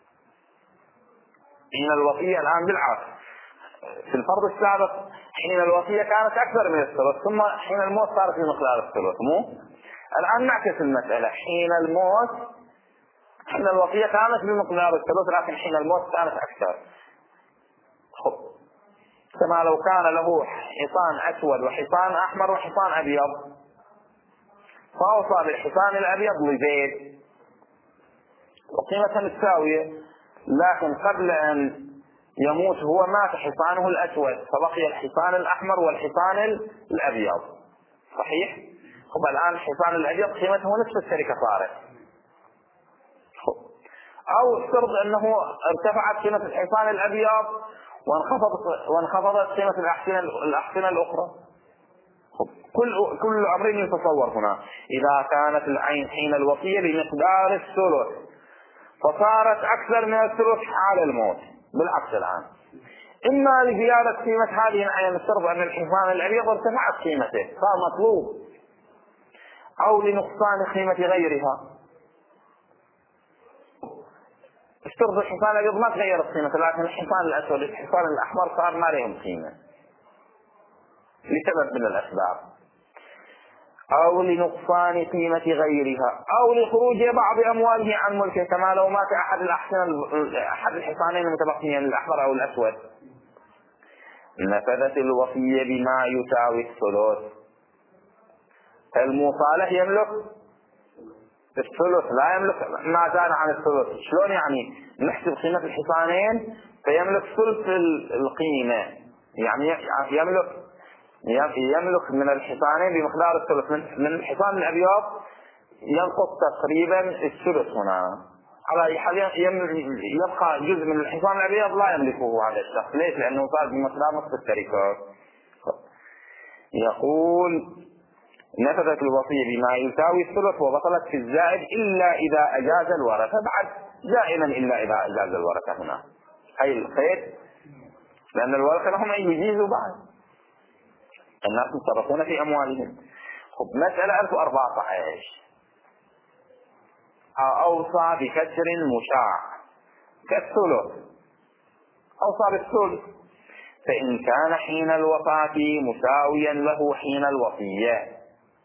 حين الوصية الآن بالعكس، في الفرض السابق حين الوصية كانت أكثر من الثلث، ثم حين الموت صارت بمقدار الثلث، مو؟ الآن نعكس المسألة، حين الموت حين الوصية كانت بمقدار الثلث، لكن حين الموت كانت أكثر. كما لو كان له حصان أسود وحصان أحمر وحصان أبيض، فأوصى بالحصان الأبيض لزيد وقيمتها متساوية، لكن قبل أن يموت هو مات حصانه الأسود فبقي الحصان الأحمر والحصان الأبيض، صحيح؟ خب الآن الحصان الأبيض قيمته نصف الشركة صارت. أو افترض أنه ارتفعت قيمة الحصان الأبيض وانخفضت وانخفضت قيمة الأحصنة الأحصنة الأخرى. كل كل أمر يتصور هنا. إذا كانت العين حين الوصية بمقدار الثلث فصارت أكثر من الثلث حال الموت، بالعكس الآن، إما لزيادة قيمة هذه العين، افترض أن الحصان الأبيض ارتفعت قيمته صار مطلوب، أو لنقصان قيمة غيرها. افترض الحصان الأبيض ما تغيرت قيمته، لكن الحصان الأسود الحصان الأحمر صار ما لهم قيمة لسبب من الأسباب، أو لنقصان قيمة غيرها، أو لخروج بعض أمواله عن ملكه، كما لو مات أحد الأحسن أحد الحصانين المتبقيين الأحمر أو الأسود. نفذت الوصية بما يساوي الثلث. الموصى يملك الثلث، لا يملك ما زاد عن الثلث. شلون يعني؟ نحسب قيمة الحصانين فيملك ثلث القيمة، يعني يملك يملك من الحصانين بمقدار الثلث. من الحصان الأبيض ينقص تقريبا الثلث هنا، على حال يبقى جزء من الحصان الأبيض لا يملكه هذا الشخص. ليش؟ لأنه صار بمقدار نصف الشركة. يقول نفذت الوصية بما يساوي الثلث وبطلت في الزائد إلا إذا أجاز الورثة. بعد دائما إلا إذا أجاز الورثة هنا، أي الخير، لأن الورثة لهم أن يجيزوا بعد، الناس متصرفون في أموالهم. خب مسألة ألف وأربعة عشر، أوصى بكسر مشاع كالثلث، أوصى بالثلث، فإن كان حين الوفاة مساويا له حين الوصية،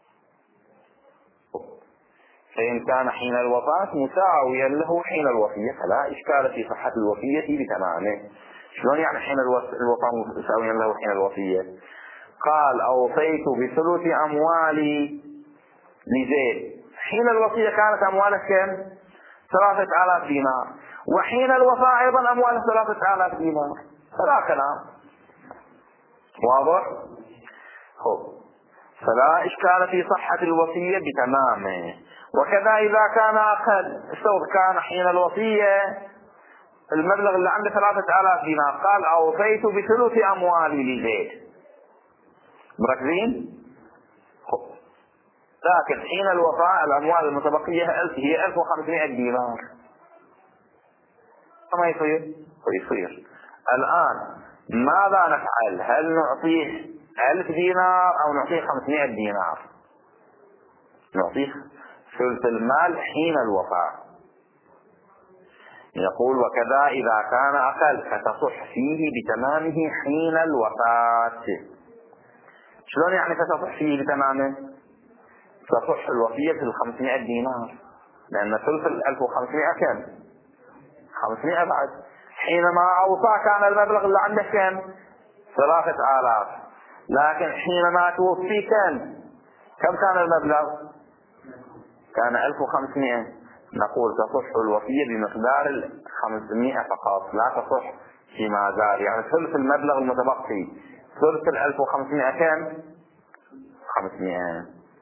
فإن كان حين الوفاة مساويا له حين الوصية فلا إشكال في صحة الوصية بتمامه. شلون يعني حين الوفاة مساويا له حين الوصية؟ قال أوصيت بثلث أموالي لزيد. حين الوصية كانت أمواله كم؟ ثلاثة آلاف دينار، وحين الوفاة أيضا أمواله ثلاثة آلاف دينار، فلا كلام. واضح؟ خب. فلا إشكال في صحة الوصية بتمامه. وكذا إذا كان أقل، الشوط كان حين الوصية المبلغ اللي عنده ثلاثة آلاف دينار، قال أوفيت بثلث أموالي لزيد. مركزين؟ خب. لكن حين الوفاة الأموال المتبقية هي ألف وخمسمائة دينار. ما يصير؟ يصير. الآن ماذا نفعل؟ هل نعطيه ألف دينار أو نعطيه خمسمائة دينار؟ نعطيه ثلث المال حين الوفاة. يقول وكذا إذا كان أقل فتصح فيه بتمامه حين الوفاة. شلون يعني فتصح فيه بتمامه؟ تصح الوصية في الخمسمائة دينار، لأن ثلث الألف وخمسمائة كم؟ خمسمائة بعد. حينما أوصى كان المبلغ اللي عنده كم؟ ثلاثة آلاف، لكن حينما توفي كم؟ كم كان المبلغ؟ كان ألف وخمسمائة. نقول تصح الوصية بمقدار الخمسمائة فقط، لا تصح فيما زاد، يعني ثلث المبلغ المتبقي. ثلث الألف وخمسمائة كم؟ خمسمائة.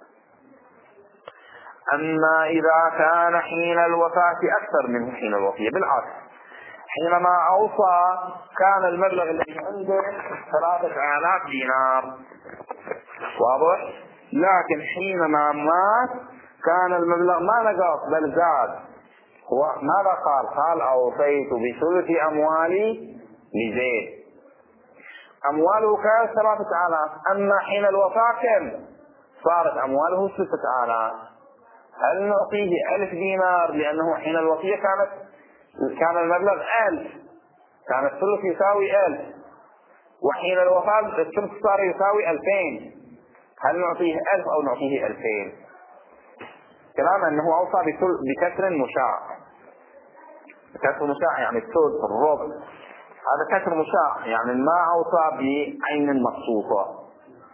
أما إذا كان حين الوفاة أكثر منه حين الوصية، بالعكس، حينما أوصى كان المبلغ الذي عنده ثلاثة آلاف دينار، واضح؟ لكن حينما مات كان المبلغ ما نقص بل زاد. هو ماذا قال؟ قال أوصيت بثلث أموالي لزيد. أمواله كانت ثلاثة آلاف، أما حين الوفاة كم؟ صارت أمواله ستة آلاف. هل نعطيه ألف دينار لأنه حين الوصية كانت كان المبلغ ألف، كان الثلث يساوي ألف، وحين الوفاة الثلث صار يساوي ألفين. هل نعطيه ألف أو نعطيه ألفين؟ كلام أنه أوصى بكسر مشاع. كسر مشاع يعني الثلث الربع، هذا كسر مشاع، يعني ما أوصى بعين مخصوصة.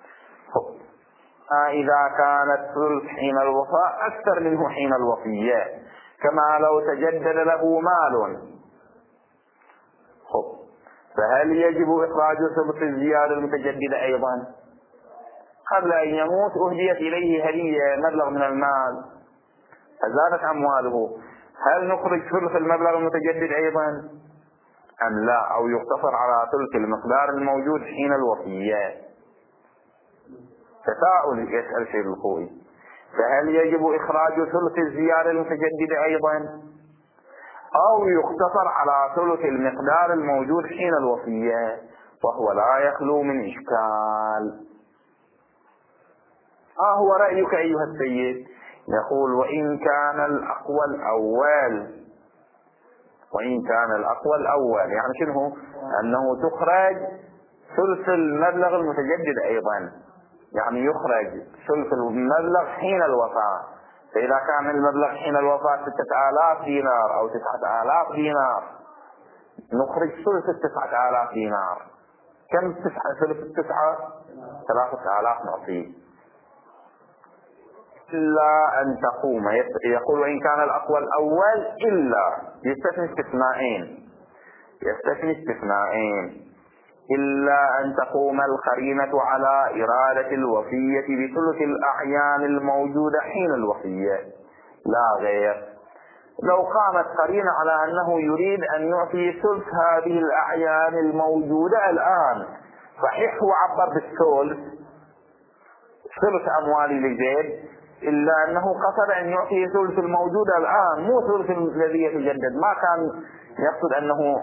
إذا كانت ثلث حين الوفاة أكثر منه حين الوصية، كما لو تجدد له مال، خب، فهل يجب إخراج ثلث الزيادة المتجددة أيضا؟ قبل أن يموت أهديت إليه هدية مبلغ من المال فزادت أمواله، هل نخرج ثلث المبلغ المتجدد أيضا أم لا؟ أو يقتصر على ثلث المقدار الموجود حين الوصية؟ تساؤل يسأل شيخ الخوئي. فهل يجب إخراج ثلث الزيادة المتجددة أيضا أو يقتصر على ثلث المقدار الموجود حين الوصية؟ وهو لا يخلو من إشكال. آه هو رأيك أيها السيد؟ يقول وإن كان الأقوى الأول، وإن كان الأقوى الأول يعني شنو؟ أنه تخرج ثلث المبلغ المتجدد أيضا، يعني يخرج ثلث المبلغ حين الوفاة. فإذا كان المبلغ حين الوفاة ستة آلاف دينار أو تسعة آلاف دينار، نخرج ثلث التسعة آلاف دينار. كم تسعة ثلث التسعة؟ ثلاثة آلاف نعطيه. إلا أن تقوم، يقول وإن كان الأقوى الأول إلا، يستثني استثنائين، يستثني استثنائين إلا أن تقوم القرينة على إرادة الوصية بثلث الأعيان الموجودة حين الوصية لا غير. لو قامت قرينة على أنه يريد أن يعطي ثلث هذه الأعيان الموجودة الآن، صحيح هو عبر بالثلث ثلث أموالي لزيد، إلا أنه قصد أن يعطي ثلث الموجود الآن، مو ثلث الذي يتجدد. ما كان يقصد أنه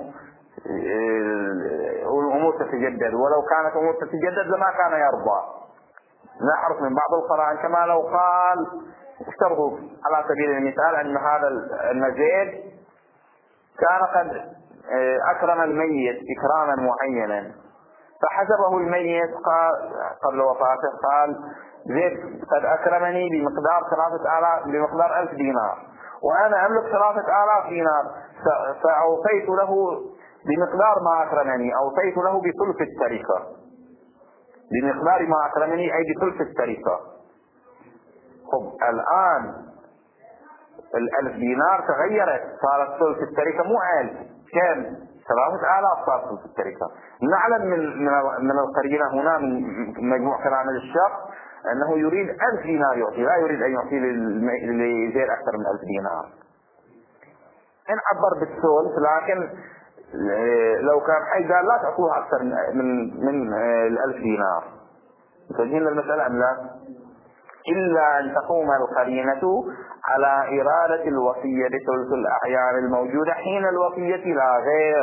الأمور تتجدد، ولو كانت أمور تتجدد لما كان يرضى. نعرف من بعض القرائن كما لو قال افترضوا على سبيل المثال أن هذا أن زيد كان قد أكرم الميت إكراما معينا، فحسبه الميت قال قبل وفاته قال زيد قد أكرمني بمقدار ثلاثة آلاف بمقدار ألف دينار، وأنا أملك ثلاثة آلاف دينار، فأوفيت له بمقدار ما أكرمني، أوفيت له بثلث التركة، بمقدار ما أكرمني أي بثلث التركة. خب الآن الألف دينار تغيرت، صارت ثلث التركة مو ألف، كم؟ ثلاثة آلاف صار ثلث التركة. نعلم من من القرينة هنا من مجموع كلام الشخص أنه يريد ألف دينار يعطي، لا يريد أن يعطي لزيد أكثر من ألف دينار. إن عبر بالثلث، لكن لو كان حي قال لا تعطوها أكثر من من الألف دينار. تجينا المسألة أم لا؟ إلا أن تقوم القرينة على إرادة الوصية بثلث الأعيان الموجودة حين الوصية لا غير.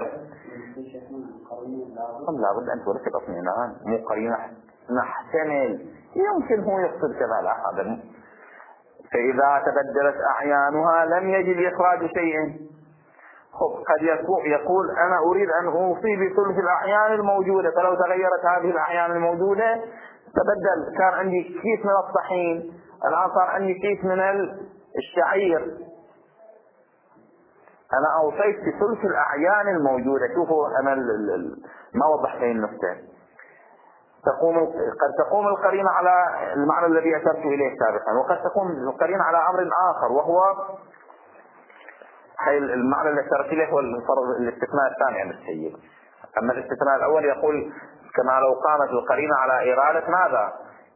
لا بد أن تركب اطمئنان، مو قرينة نحتمل يمكن هو يقصد كذا، لا هذا. فإذا تبدلت أعيانها لم يجب إخراج شيء. خب قد يقول أنا أريد أن أوصي بثلث الأعيان الموجودة، فلو تغيرت هذه الأعيان الموجودة تبدل، كان عندي كيس من الطحين الآن صار عندي كيس من الشعير، أنا أوصيت بثلث الأعيان الموجودة. شوفوا أنا ما وضحت هذه النقطة. تقوم قد تقوم القرينة على المعنى الذي أشرت إليه سابقا، وقد تقوم القرينة على أمر آخر، وهو المعنى الذي أشرت إليه هو الاستثناء الثاني عن السيد. أما الاستثناء الأول يقول كما لو قامت القرينة على إرادة ماذا؟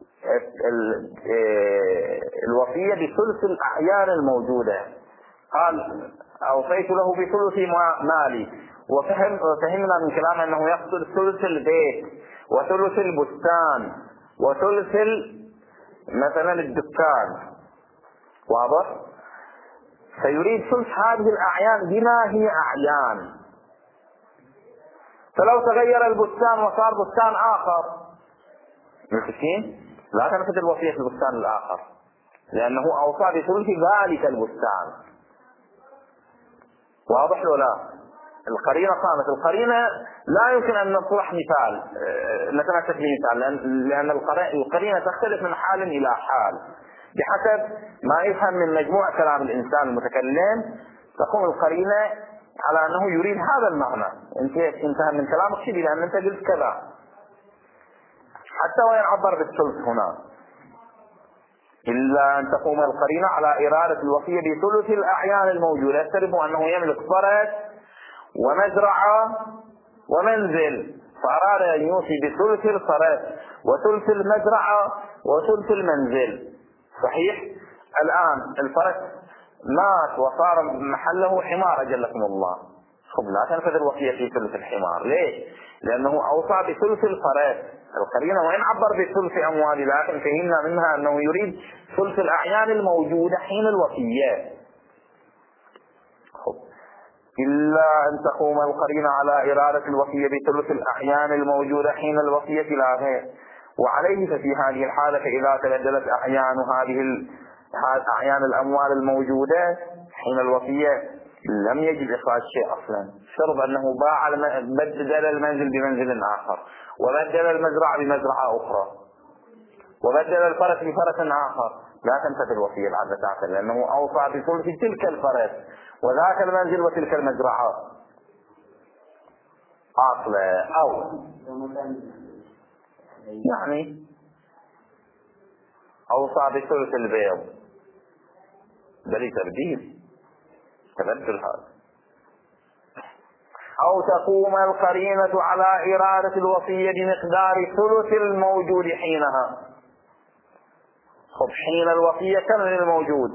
الوصية بثلث الأعيان الموجودة، قال أوصيت له بثلث مالي، وفهم وفهمنا من كلامه أنه يقصد ثلث البيت وثلث البستان وثلث مثلا الدكان، واضح؟ فيريد ثلث هذه الأعيان بما هي أعيان. فلو تغير البستان وصار بستان آخر، مفهوم؟ لا تنفذ الوصية في البستان الآخر، لأنه أوصى بثلث ذلك البستان. واضح ولا لا؟ القرينة قامت، القرينة لا يمكن أن نطرح مثال نتمسك بمثال، لأن القرينة تختلف من حال إلى حال بحسب ما يفهم من مجموع كلام الإنسان المتكلم. تقوم القرينة على أنه يريد هذا المعنى. انت انتهى من كلامك شيء لأن أنت قلت كذا، حتى وين عبر بالثلث هنا. إلا أن تقوم القرينة على إرادة الوصية بثلث الأعيان الموجودة، يفترض أنه يملك فرس ومزرعة ومنزل، فأراد أن يوصي بثلث الفرس وثلث المزرعة وثلث المنزل. صحيح؟ الآن الفرس مات وصار محله حمار أجلكم الله، خب لا تنفذ الوصية في ثلث الحمار. ليش؟ لأنه أوصى بثلث الفرس. القرينة وإن عبر بثلث أموال، لكن فهمنا منها أنه يريد ثلث الأعيان الموجودة حين الوصية. خب إلا أن تقوم القرينة على إرادة الوصية بثلث الأعيان الموجودة حين الوصية لا غير. وعليه ففي هذه الحالة فإذا تبدلت أعيان هذه أعيان الأموال الموجودة حين الوصية لم يجب إخراج شيء أصلا. شرط أنه باع بدل المنزل بمنزل آخر، وبدل المزرعة بمزرعة أخرى، وبدل الفرس بفرس آخر، لا تنفذ الوصية بعد ذلك، لأنه أوصى بثلث تلك الفرس وذاك المنزل وتلك المزرعة أصلا. أو يعني أوصى بثلث البيض، بل تبديل تبدل هذا. أو تقوم القرينة على إرادة الوصية بمقدار ثلث الموجود حينها. خب حين الوصية كم الموجود؟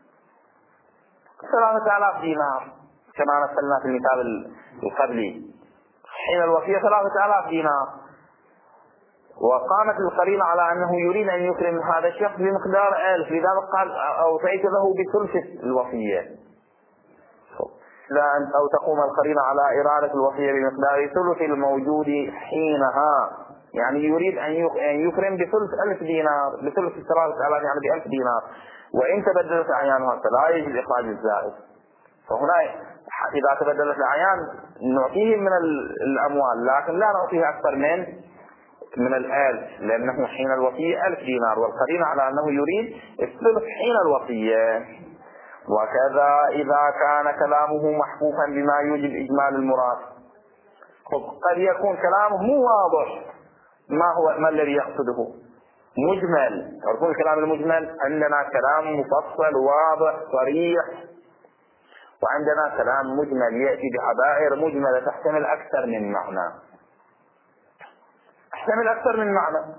ثلاثة آلاف دينار كما مثلنا في المثال القبلي. حين الوصية ثلاثة آلاف دينار، وقامت القرينة على أنه يريد أن يكرم هذا الشخص بمقدار ألف، لذلك قال أوصيت له بثلث الوصية. أو تقوم القرينة على إرادة الوصية بمقدار ثلث الموجود حينها، يعني يريد أن يكرم بثلث ألف دينار، بثلث ثلاثة آلاف يعني بألف دينار، وإن تبدلت أعيانها فلا يجب إخراج الزائد. فهنا إذا تبدلت الأعيان نعطيه من الأموال، لكن لا نعطيه أكثر من من الألف، لأنه حين الوصية ألف دينار، والقرينة على أنه يريد الثلث حين الوصية. وكذا إذا كان كلامه محفوفا بما يوجب إجمال المراد. قد يكون كلامه مو واضح ما هو ما الذي يقصده، مجمل. تعرفون الكلام المجمل؟ عندنا كلام مفصل واضح صريح، وعندنا كلام مجمل يأتي بعبائر مجملة تحتمل أكثر من معنى. تحتمل أكثر من معنى،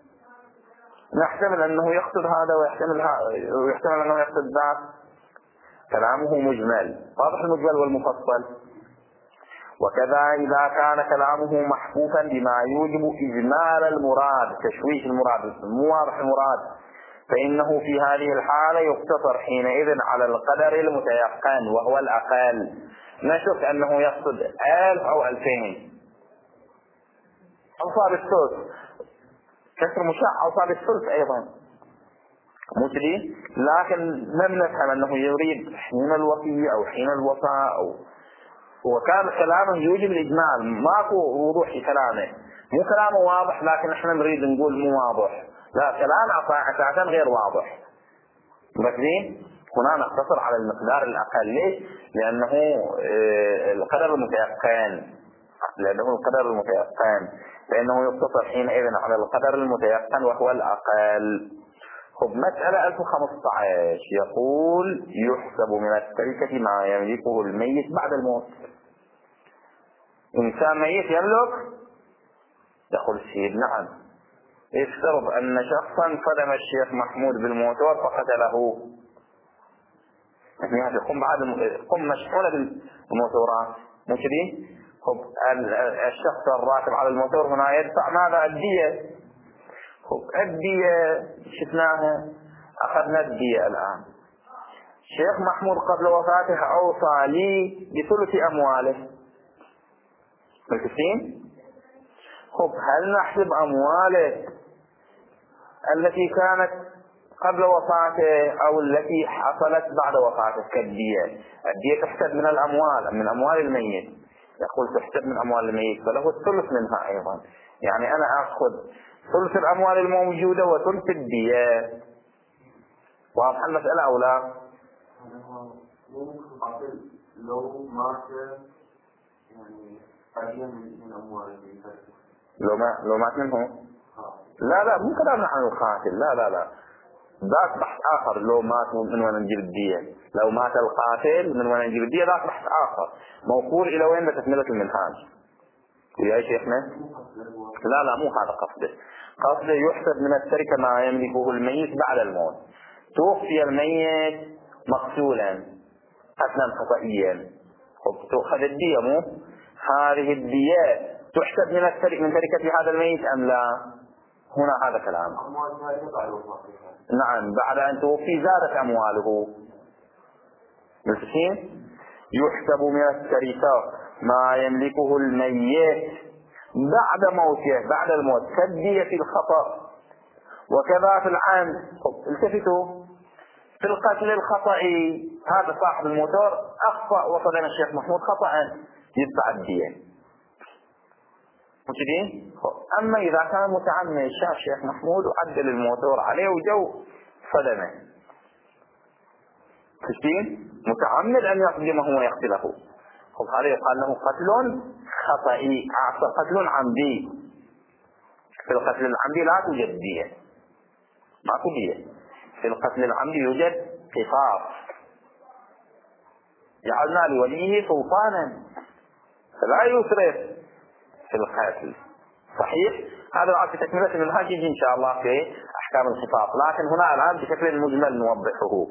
نحتمل أنه يقصد هذا ويحتمل هذا ويحتمل أنه يقصد ذاك. كلامه مجمل، واضح المجمل والمفصل. وكذا إذا كان كلامه محفوفا بما يوجب إجمال المراد، تشويش المراد، مو واضح المراد، فإنه في هذه الحالة يقتصر حينئذ على القدر المتيقن وهو الأقل. نشك أنه يقصد ألف أو ألفين أو صار الثلث، كسر مشاع أو صار الثلث أيضا مثلي، لكن لم نفهم أنه يريد حين الوصي أو حين الوفاء أو، وكان كلامه يوجب الإجمال، ماكو وضوح في كلامه، مو كلامه واضح لكن احنا نريد نقول مو واضح، لا كلام أساسا غير واضح. مركزين؟ هنا نقتصر على المقدار الأقل. ليش؟ لأنه القدر المتيقن، لأنه القدر المتيقن فإنه يقتصر حينئذ على القدر المتيقن وهو الأقل. خب مسألة ألف وخمسة عشر يقول يحسب من التركة ما يملكه الميت بعد الموت. إنسان ميت يملك؟ يقول السيد نعم. افترض أن شخصا صدم الشيخ محمود بالموتور فقتله، يعني قم بعد قم مشحونة بالموتورات مشري. خب الشخص الراكب على الموتور هنا يدفع ماذا؟ الدية. خب الدية شفناها، أخذنا الدية الآن. الشيخ محمود قبل وفاته أوصى لي بثلث أمواله. ملكسين؟ خب هل نحسب أمواله التي كانت قبل وفاته أو التي حصلت بعد وفاته كالدية؟ الدية تحسب من الأموال، من أموال الميت. يقول تحسب من أموال الميت فله الثلث منها أيضا، يعني أنا أخذ ثلث الأموال الموجودة وثلث الدية. واضح المسألة أو لا؟ لو مات يعني قليلا من أموال لو ما لو مات منه؟ لا لا مو كلامنا عن القاتل، لا لا لا ذاك بحث آخر. لو مات من وين نجيب الدية؟ لو مات القاتل من وين نجيب الدية؟ ذاك بحث آخر موصول إلى وين بتكملة المنهاج. ويا شيخنا؟ لا لا مو هذا قصده. قصده يحسب من التركة ما يملكه الميت بعد الموت. توفي الميت مقتولا قتلا خطئيا، تؤخذ الدية، مو هذه الدية تحسب من التركة من تركة هذا الميت أم لا؟ هنا هذا كلام. نعم بعد أن توفي زادت أمواله. ملتحين؟ يحسب من التركة ما يملكه الميت بعد موته، بعد الموت، كالدية في الخطأ. وكذا في العمد. التفتوا في القتل الخطئي، هذا صاحب الموتور أخطأ وصدم الشيخ محمود خطأ، يدفع الدية. مجدين؟ أما إذا كان متعمد شاف الشيخ محمود وعدل الموتور عليه وجو صدمه، مجدين؟ متعمد أن يقدمه ويقتله، هذا يقال له قتل خطئي، قتل عمدي. في القتل العمدي لا توجد دية، ماكو دية. في القتل العمدي يوجد قصاص، جعلنا لوليه سلطانا فلا يسرف في القتل. صحيح؟ هذا بعد في تكملة المنهاج إن شاء الله في أحكام القصاص، لكن هنا الآن بشكل مجمل نوضحه.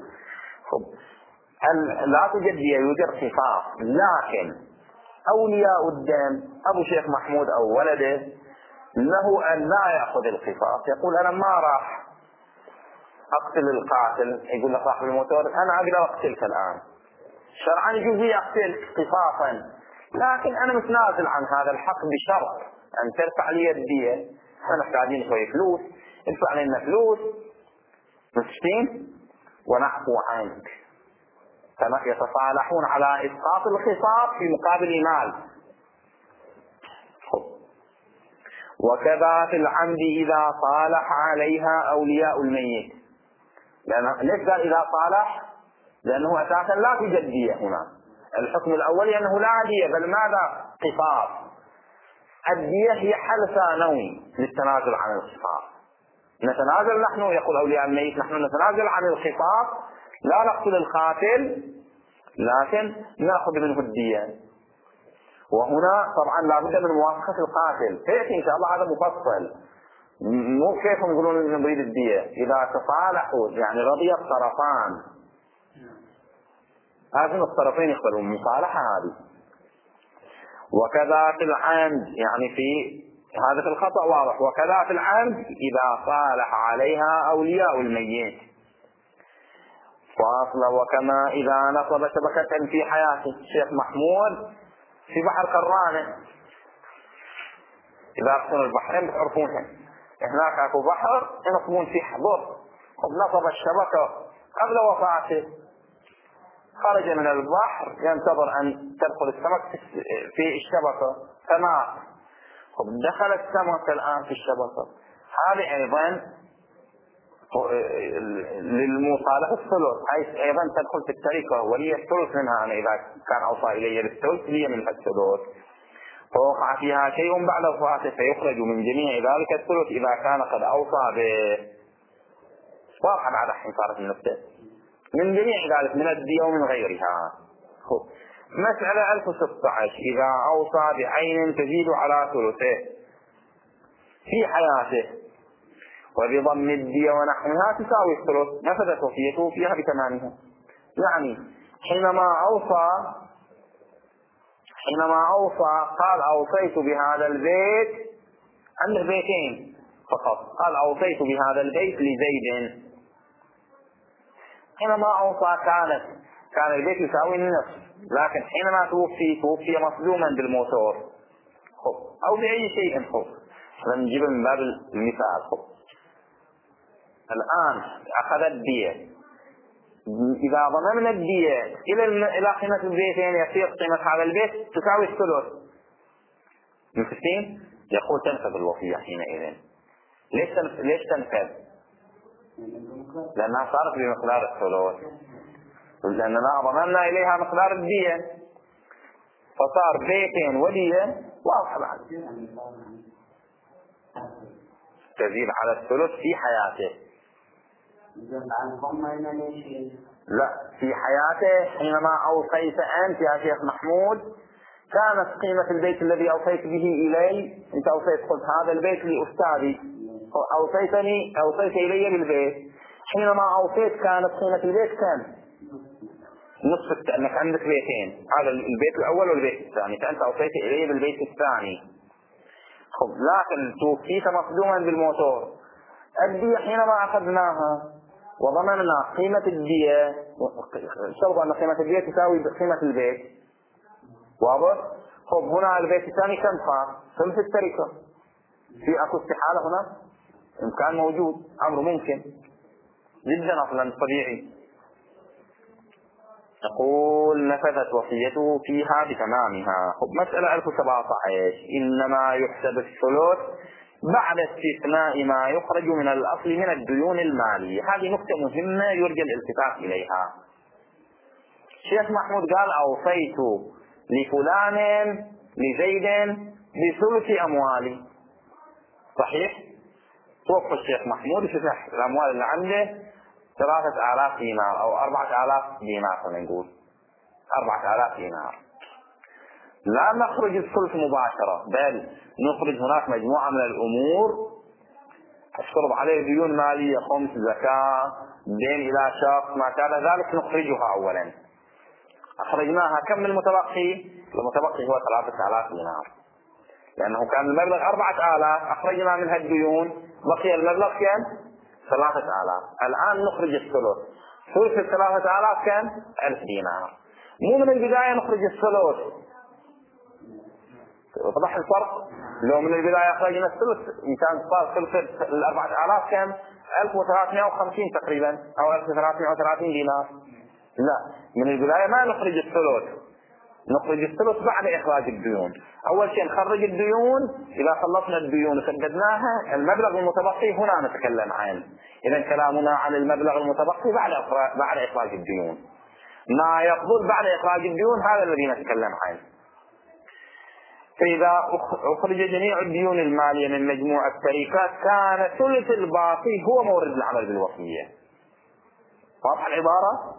لا توجد دية، يوجد قصاص، لكن أولياء الدم أبو شيخ محمود أو ولده له أن لا يأخذ القصاص. يقول أنا ما راح أقتل القاتل، يقول له صاحب الموتور أنا أقدر أقتلك الآن، شرعا يجوز لي أقتلك قصاصا، لكن أنا متنازل عن هذا الحق بشرط أن ترفع لي الدية. أنا محتاجين شوية فلوس، ادفع لنا فلوس مسكين ونعفو عنك. يتصالحون على إسقاط الخصاص في مقابل مال. وكذا في العمد إذا صالح عليها أولياء الميت. لأن ليش قال إذا صالح؟ لأنه أساسا لا توجد دية هنا. الحكم الأولي أنه لا دية بل ماذا؟ قصاص. الدية هي حل ثانوي للتنازل عن القصاص. نتنازل نحن، يقول أولياء الميت نحن نتنازل عن الخطاب، لا نقتل القاتل لكن نأخذ منه الدية. وهنا طبعا لا بد من موافقة القاتل، سيأتي إن شاء الله هذا مفصل، مو كيف يقولون نريد الدية. إذا تصالحوا يعني رضي الطرفان، لازم الطرفين يقبلوا المصالحة هذه. وكذا في العمد، يعني في هذا في الخطأ واضح، وكذا في العمد إذا صالح عليها أولياء الميت فاصلة. وكما إذا نصب شبكة في حياته، الشيخ محمود في بحر قرانة، إذا أقسم البحرين بتعرفونها، هناك أكو بحر ينصبون فيه حضر، نصب الشبكة قبل وفاته، خرج من البحر ينتظر أن تدخل السمك في الشبكة فمات، دخل السمك الآن في الشبكة، هذه أيضا للمصالحة الثلث، حيث أيضا تدخل في التركة ولي الثلث منها. أنا إذا كان أوصى إلي بالثلث لي من الثلث، فوقع فيها شيء بعد وفاته فيخرج من جميع ذلك الثلث إذا كان قد أوصى به، واقع بعد حين صارت النفس من جميع ذلك من الدية ومن غيرها. مسألة ألف وستة عشر، إذا أوصى بعين تزيد على ثلثه في حياته وبضم الدية ونحوها تساوي الثلث، نفذت وصيته فيها بتمامها. يعني حينما أوصى حينما أوصى قال أوصيت بهذا البيت، عنده بيتين فقط، قال أوصيت بهذا البيت لزيد. حينما أوصى كانت كان البيت يساوي النصف، لكن حينما توفي توفي مصدوما بالموتور أو بأي شيء خب، نجيب من باب المثال. خب الآن أخذ الدية، إذا ضممنا الدية إلى إلى قيمة البيتين يصير قيمة هذا البيت تساوي الثلث. مفهوم؟ يقول تنفذ الوصية حينئذ. ليش تنفذ؟ ليش تنفذ؟ لأنها صارت بمقدار الثلث، لأننا ضممنا إليها مقدار الدية، فصار بيتين ودية واضحة بعد تزيد على الثلث في حياته. لا، في حياته حينما أوصيت أنت يا شيخ محمود كانت قيمة البيت الذي أوصيت به إلي، أنت أوصيت قلت هذا البيت لأستاذي، أوصيتني أوصيت إلي بالبيت، حينما أوصيت كانت قيمة البيت كم؟ نصف، أنك عندك بيتين، هذا البيت الأول والبيت الثاني، فأنت أوصيت إلي بالبيت الثاني. خب لكن توفيت مصدوما بالموتور، الدية حينما أخذناها وضمننا قيمة الدية، شرط أن قيمة الدية تساوي قيمة البيت، واضح؟ خب هنا البيت الثاني كم صار؟ ثلث التركة. في أكو استحالة هنا؟ إمكان موجود، أمر ممكن جدا أصلا طبيعي. نقول نفذت وصيته فيها بتمامها. خب مسألة ألف وسبعة عشر، إنما يحسب الثلث بعد استثناء ما يخرج من الأصل من الديون المالية. هذه نقطة مهمة يرجى الالتفات إليها. الشيخ محمود قال أوصيت لفلان لزيد بثلث أموالي، صحيح؟ توقف الشيخ محمود يفتح الأموال اللي عنده ثلاثة آلاف دينار أو أربعة آلاف دينار، خلينا نقول أربعة آلاف دينار. لا نخرج الثلث مباشرة، بل نخرج هناك مجموعة من الأمور تشترط عليه ديون مالية، خمس، زكاة، دين إلى شخص، ما كان ذلك نخرجها أولا. أخرجناها كم المتبقي؟ المتبقي هو ثلاثة آلاف دينار، لأنه كان المبلغ أربعة آلاف، أخرجنا منها الديون، بقي المبلغ كم؟ ثلاثة آلاف. الآن نخرج الثلث، ثلث الثلاثة آلاف كم؟ ألف دينار. مو من البداية نخرج الثلث، وضح الفرق. لو من البداية أخرجنا الثلث كان صار ثلث الأربعة آلاف كم؟ ألف وثلاثمائة وخمسين تقريبا أو ألف وثلاثمائة وثلاثين دينار. لا، من البداية ما نخرج الثلث، نخرج الثلث بعد إخراج الديون. أول شيء نخرج الديون، إذا خلصنا الديون وسددناها المبلغ المتبقي هنا نتكلم عنه. إذا كلامنا عن المبلغ المتبقي بعد بعد إخراج الديون. ما يفضل بعد إخراج الديون هذا الذي نتكلم عنه. فإذا أخرج جميع الديون المالية من مجموع التركات كان ثلث الباقي هو مورد العمل بالوصية. واضح العبارة؟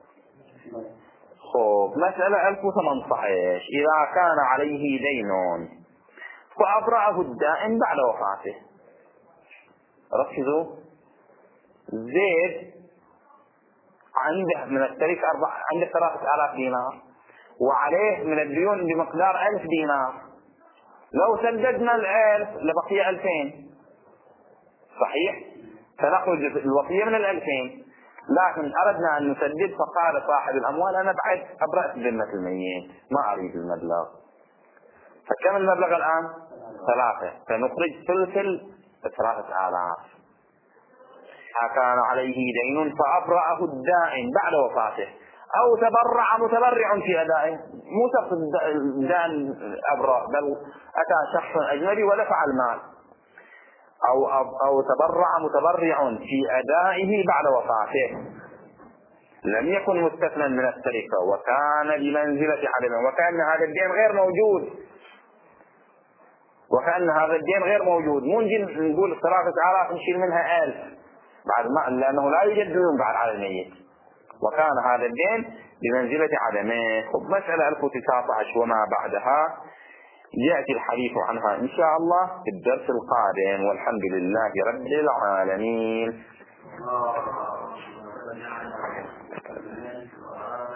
خب مسألة ألف وثمانية عشر. إذا كان عليه دين فأبرأه الدائن بعد وفاته. ركزوا، زيد عنده من التركة أربع عنده ثلاثة آلاف دينار وعليه من الديون بمقدار ألف دينار. لو سددنا الألف لبقي ألفين، صحيح؟ فنخرج الوصية من الألفين، لكن أردنا أن نسدد فقال صاحب الأموال أنا بعد أبرأت ذمة الميت ما أريد المبلغ. فكم المبلغ الآن؟ ثلاثة، فنخرج ثلث الثلاثة آلاف. كان عليه دين فأبرأه الدائن بعد وفاته، أو تبرع متبرع في أدائه، مو شخص الدائن أبرأ بل أتى شخص أجنبي ودفع المال، أو, أو تبرع متبرع في أدائه بعد وفاته، لم يكن مستثنى من التركة وكان بمنزلة عدمه، وكأن هذا الدين غير موجود، وكأن هذا الدين غير موجود. مو نجي نقول ثلاثة آلاف نشيل منها ألف بعد ما، لأنه لا يوجد ديون بعد على الميت، وكان هذا الدين بمنزلة عدمه. خب مسألة ألف وتسعة عشر وما بعدها يأتي الحديث عنها إن شاء الله في الدرس القادم، والحمد لله رب العالمين.